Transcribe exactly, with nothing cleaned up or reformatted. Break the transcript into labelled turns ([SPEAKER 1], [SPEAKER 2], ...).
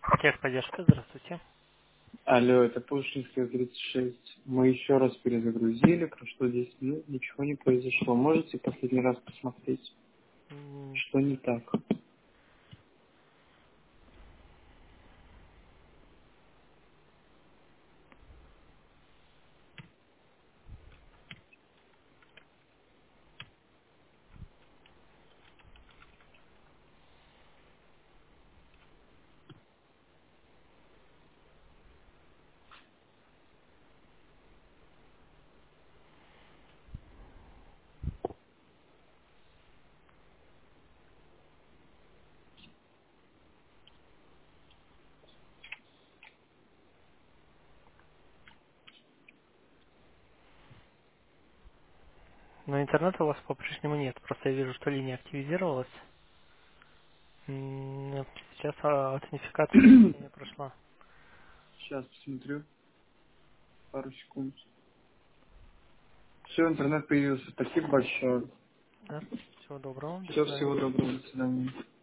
[SPEAKER 1] Техподдержка, здравствуйте.
[SPEAKER 2] Алло, это Пушкинская тридцать шесть. Мы еще раз перезагрузили, прошло десять минут, ничего не произошло. Можете последний раз посмотреть,
[SPEAKER 1] М,
[SPEAKER 2] что не так?
[SPEAKER 1] Но интернета у вас по-прежнему нет. Просто я вижу, что линия активизировалась. М, Сейчас а, аутентификация не прошла.
[SPEAKER 2] Сейчас посмотрю, пару секунд. Все, интернет появился. Спасибо большое.
[SPEAKER 1] Да? Всего доброго. До
[SPEAKER 2] Все,
[SPEAKER 1] свидания.
[SPEAKER 2] всего доброго, до свидания.